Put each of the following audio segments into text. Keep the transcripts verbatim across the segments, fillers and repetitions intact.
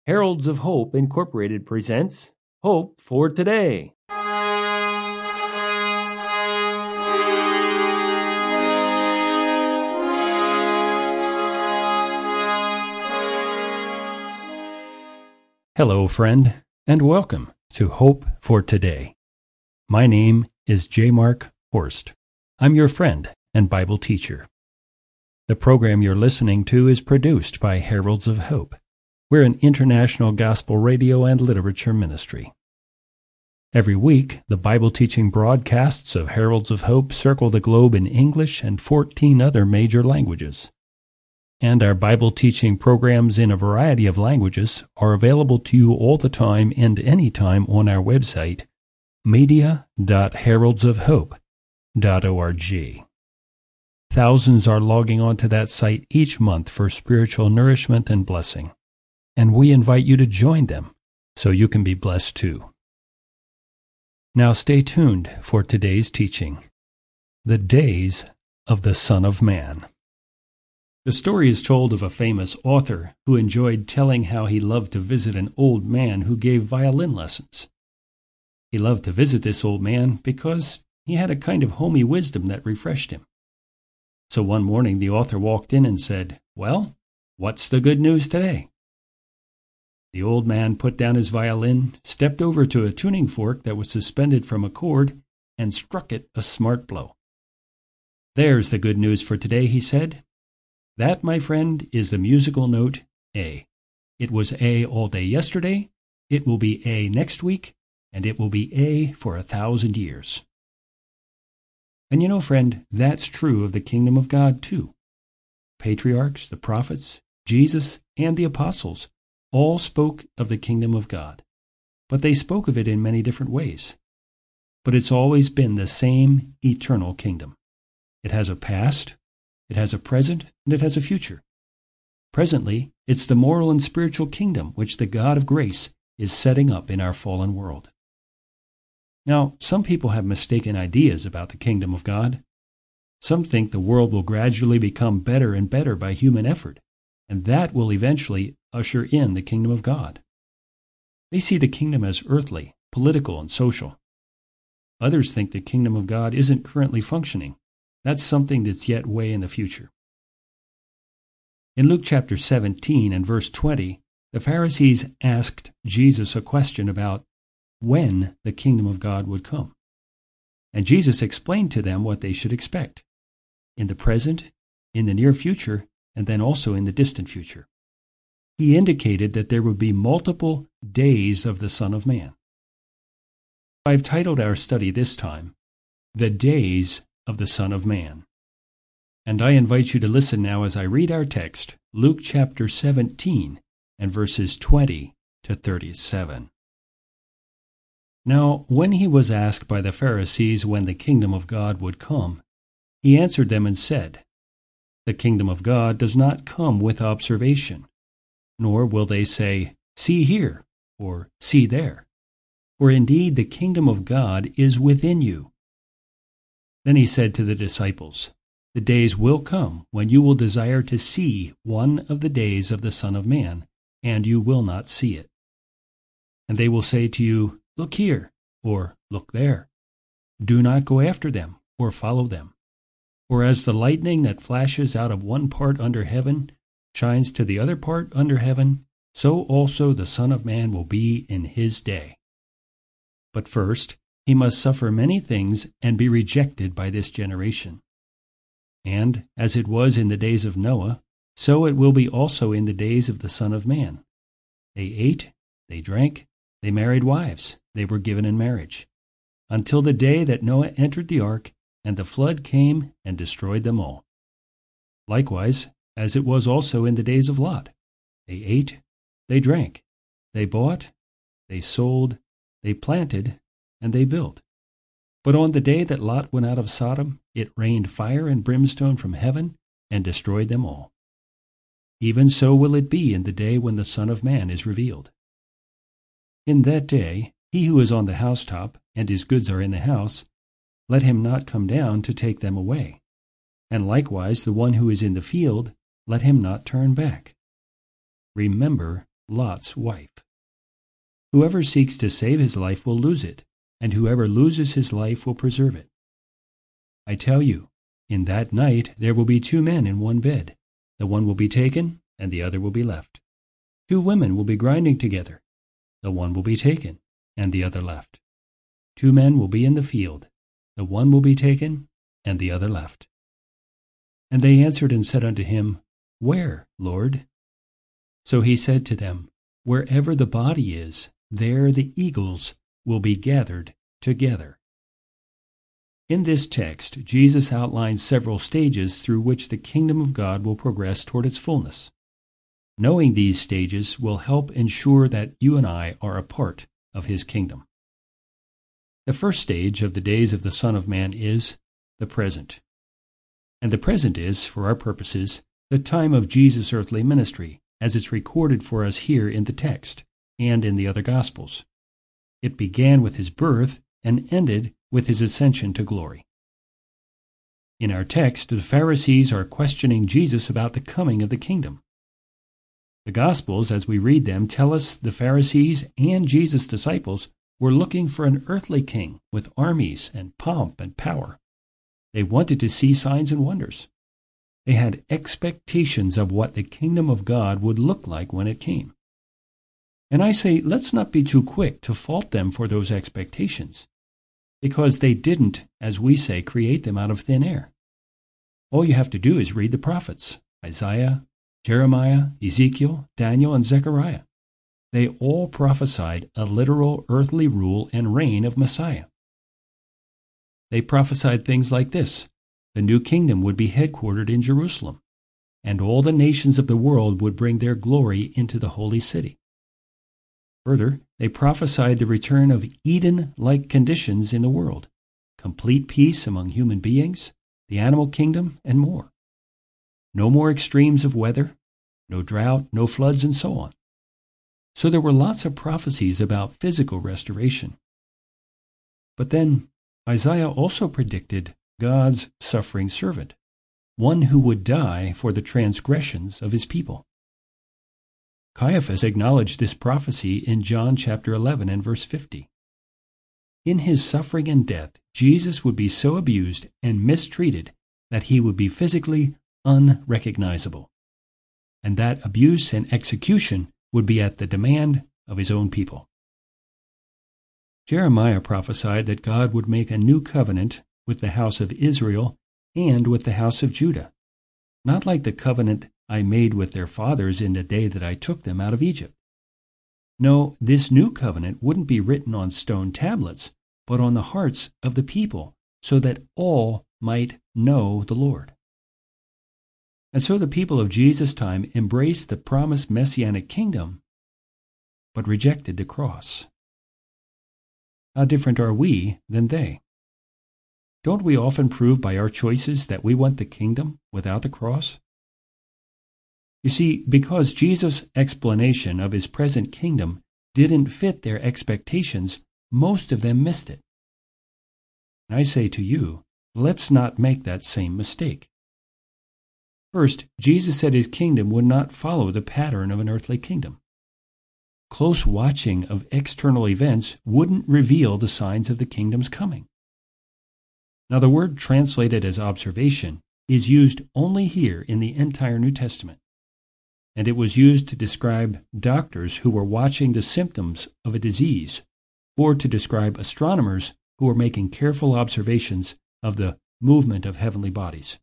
Heralds of Hope Incorporated presents Hope for Today. Hello, friend, and welcome to Hope for Today. My name is J. Mark Horst. I'm your friend and Bible teacher. The program you're listening to is produced by Heralds of Hope. We're an international gospel radio and literature ministry. Every week, the Bible teaching broadcasts of Heralds of Hope circle the globe in English and fourteen other major languages. And our Bible teaching programs in a variety of languages are available to you all the time and anytime on our website, media dot heralds of hope dot org. Thousands are logging onto that site each month for spiritual nourishment and blessing, and we invite you to join them so you can be blessed too. Now stay tuned for today's teaching, The Days of the Son of Man. The story is told of a famous author who enjoyed telling how he loved to visit an old man who gave violin lessons. He loved to visit this old man because he had a kind of homey wisdom that refreshed him. So one morning the author walked in and said, "Well, what's the good news today?" The old man put down his violin, stepped over to a tuning fork that was suspended from a cord, and struck it a smart blow. "There's the good news for today," he said. "That, my friend, is the musical note A. It was A all day yesterday, it will be A next week, and it will be A for a thousand years." And you know, friend, that's true of the kingdom of God too. Patriarchs, the prophets, Jesus, and the apostles all spoke of the kingdom of God, but they spoke of it in many different ways. But it's always been the same eternal kingdom. It has a past, it has a present, and it has a future. Presently, it's the moral and spiritual kingdom which the God of grace is setting up in our fallen world. Now, some people have mistaken ideas about the kingdom of God. Some think the world will gradually become better and better by human effort, and that will eventually usher in the kingdom of God. They see the kingdom as earthly, political, and social. Others think the kingdom of God isn't currently functioning. That's something that's yet way in the future. In Luke chapter seventeen and verse twenty, the Pharisees asked Jesus a question about when the kingdom of God would come. And Jesus explained to them what they should expect in the present, in the near future, and then also in the distant future. He indicated that there would be multiple days of the Son of Man. I've titled our study this time, The Days of the Son of Man. And I invite you to listen now as I read our text, Luke chapter seventeen and verses twenty to thirty-seven. Now, when he was asked by the Pharisees when the kingdom of God would come, he answered them and said, "The kingdom of God does not come with observation, nor will they say, 'See here,' or 'See there.' For indeed the kingdom of God is within you." Then he said to the disciples, "The days will come when you will desire to see one of the days of the Son of Man, and you will not see it. And they will say to you, 'Look here,' or 'Look there.' Do not go after them or follow them. For as the lightning that flashes out of one part under heaven shines to the other part under heaven, so also the Son of Man will be in his day. But first he must suffer many things and be rejected by this generation. And as it was in the days of Noah, so it will be also in the days of the Son of Man. They ate, they drank, they married wives, they were given in marriage, until the day that Noah entered the ark, and the flood came and destroyed them all. Likewise, as it was also in the days of Lot, they ate, they drank, they bought, they sold, they planted, and they built. But on the day that Lot went out of Sodom, it rained fire and brimstone from heaven and destroyed them all. Even so will it be in the day when the Son of Man is revealed. In that day, he who is on the housetop, and his goods are in the house, let him not come down to take them away. And likewise the one who is in the field, let him not turn back. Remember Lot's wife. Whoever seeks to save his life will lose it, and whoever loses his life will preserve it. I tell you, in that night there will be two men in one bed. The one will be taken, and the other will be left. Two women will be grinding together. The one will be taken, and the other left. Two men will be in the field. The one will be taken, and the other left. And they answered and said unto him, Where, Lord? So he said to them, Wherever the body is, there the eagles will be gathered together. In this text, Jesus outlines several stages through which the kingdom of God will progress toward its fullness. Knowing these stages will help ensure that you and I are a part of his kingdom. The first stage of the days of the Son of Man is the present. And the present is, for our purposes, the time of Jesus' earthly ministry, as it's recorded for us here in the text and in the other Gospels. It began with his birth and ended with his ascension to glory. In our text, the Pharisees are questioning Jesus about the coming of the kingdom. The Gospels, as we read them, tell us the Pharisees and Jesus' disciples were looking for an earthly king with armies and pomp and power. They wanted to see signs and wonders. They had expectations of what the kingdom of God would look like when it came. And I say, let's not be too quick to fault them for those expectations, because they didn't, as we say, create them out of thin air. All you have to do is read the prophets, Isaiah, Jeremiah, Ezekiel, Daniel, and Zechariah. They all prophesied a literal earthly rule and reign of Messiah. They prophesied things like this: the new kingdom would be headquartered in Jerusalem, and all the nations of the world would bring their glory into the holy city. Further, they prophesied the return of Eden-like conditions in the world, complete peace among human beings, the animal kingdom, and more. No more extremes of weather, no drought, no floods, and so on. So there were lots of prophecies about physical restoration. But then Isaiah also predicted God's suffering servant, one who would die for the transgressions of his people. Caiaphas acknowledged this prophecy in John chapter eleven and verse fifty. In his suffering and death, Jesus would be so abused and mistreated that he would be physically unrecognizable, and that abuse and execution would be at the demand of his own people. Jeremiah prophesied that God would make a new covenant with the house of Israel and with the house of Judah, not like the covenant I made with their fathers in the day that I took them out of Egypt. No, this new covenant wouldn't be written on stone tablets, but on the hearts of the people, so that all might know the Lord. And so the people of Jesus' time embraced the promised messianic kingdom, but rejected the cross. How different are we than they? Don't we often prove by our choices that we want the kingdom without the cross? You see, because Jesus' explanation of his present kingdom didn't fit their expectations, most of them missed it. And I say to you, let's not make that same mistake. First, Jesus said his kingdom would not follow the pattern of an earthly kingdom. Close watching of external events wouldn't reveal the signs of the kingdom's coming. Now, the word translated as observation is used only here in the entire New Testament, and it was used to describe doctors who were watching the symptoms of a disease, or to describe astronomers who were making careful observations of the movement of heavenly bodies.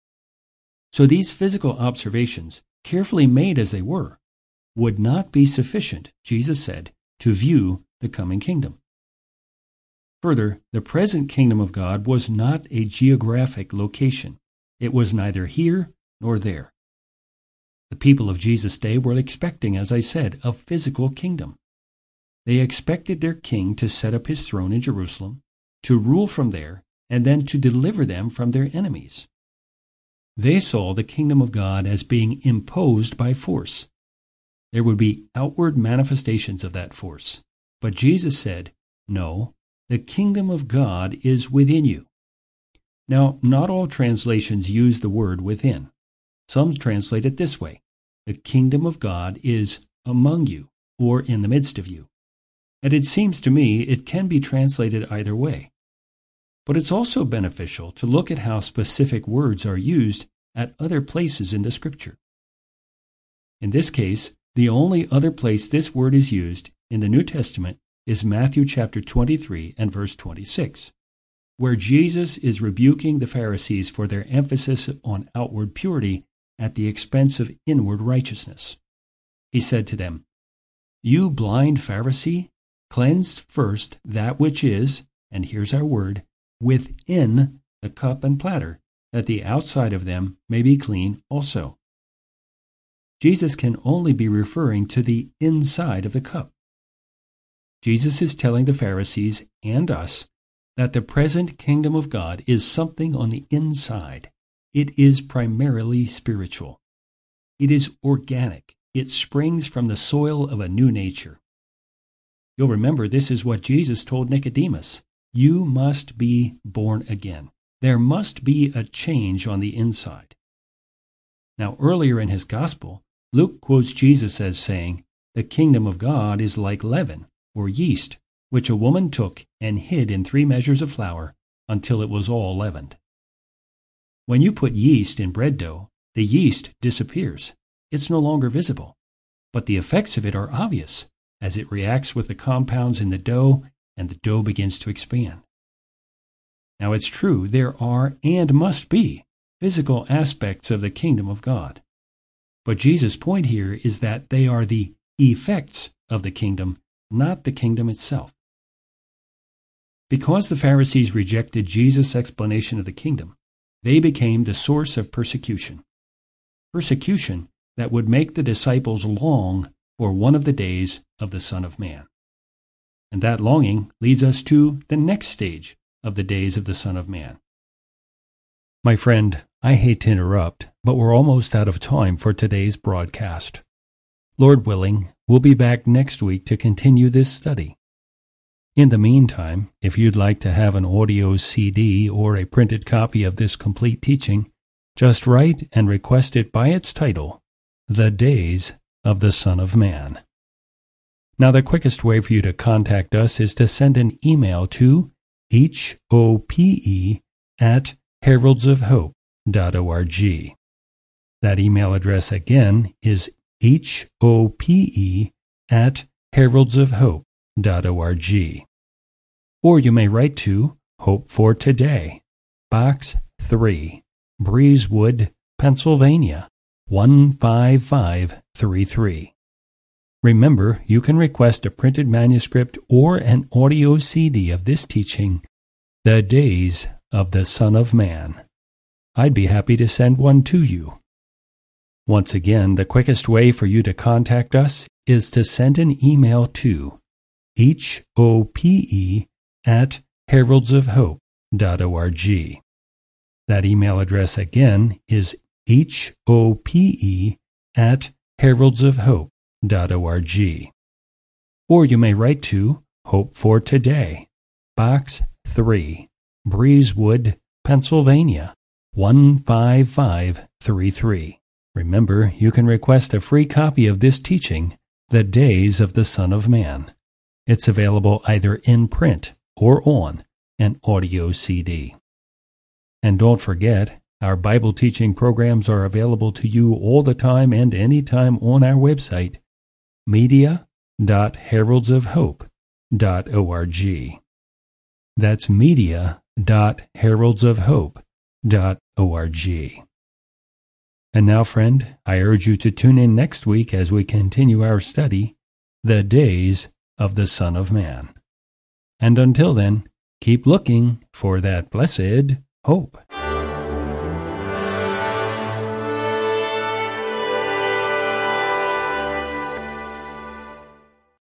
So these physical observations, carefully made as they were, would not be sufficient, Jesus said, to view the coming kingdom. Further, the present kingdom of God was not a geographic location. It was neither here nor there. The people of Jesus' day were expecting, as I said, a physical kingdom. They expected their king to set up his throne in Jerusalem, to rule from there, and then to deliver them from their enemies. They saw the kingdom of God as being imposed by force. There would be outward manifestations of that force. But Jesus said, no, the kingdom of God is within you. Now, not all translations use the word within. Some translate it this way: the kingdom of God is among you, or in the midst of you. And it seems to me it can be translated either way. But it's also beneficial to look at how specific words are used at other places in the Scripture. In this case, the only other place this word is used in the New Testament is Matthew chapter twenty-three and verse twenty-six, where Jesus is rebuking the Pharisees for their emphasis on outward purity at the expense of inward righteousness. He said to them, "You blind Pharisee, cleanse first that which is," and here's our word, "within the cup and platter, that the outside of them may be clean also." Jesus can only be referring to the inside of the cup. Jesus is telling the Pharisees and us that the present kingdom of God is something on the inside. It is primarily spiritual. It is organic. It springs from the soil of a new nature. You'll remember this is what Jesus told Nicodemus. You must be born again. There must be a change on the inside. Now, earlier in his gospel, Luke quotes Jesus as saying, "The kingdom of God is like leaven, or yeast, which a woman took and hid in three measures of flour until it was all leavened." When you put yeast in bread dough, the yeast disappears. It's no longer visible, but the effects of it are obvious as it reacts with the compounds in the dough and the dough begins to expand. Now, it's true there are and must be physical aspects of the kingdom of God. But Jesus' point here is that they are the effects of the kingdom, not the kingdom itself. Because the Pharisees rejected Jesus' explanation of the kingdom, they became the source of persecution. Persecution that would make the disciples long for one of the days of the Son of Man. And that longing leads us to the next stage of the days of the Son of Man. My friend, I hate to interrupt, but we're almost out of time for today's broadcast. Lord willing, we'll be back next week to continue this study. In the meantime, if you'd like to have an audio C D or a printed copy of this complete teaching, just write and request it by its title, The Days of the Son of Man. Now, the quickest way for you to contact us is to send an email to H O P E at heralds of hope dot org. That email address again is H O P E at heralds of hope dot org. Or you may write to Hope for Today, Box three, Breezewood, Pennsylvania, one five five three three. Remember, you can request a printed manuscript or an audio C D of this teaching, The Days of the Son of Man. I'd be happy to send one to you. Once again, the quickest way for you to contact us is to send an email to H O P E at heralds of hope dot org. That email address again is H O P E at heralds of hope dot org. Or you may write to Hope for Today, Box three, Breezewood, Pennsylvania, one five five three three. Remember, you can request a free copy of this teaching, The Days of the Son of Man. It's available either in print or on an audio C D. And don't forget, our Bible teaching programs are available to you all the time and anytime on our website, media dot heralds of hope dot org. That's media dot heralds of hope dot org. And now, friend, I urge you to tune in next week as we continue our study, The Days of the Son of Man. And until then, keep looking for that blessed hope.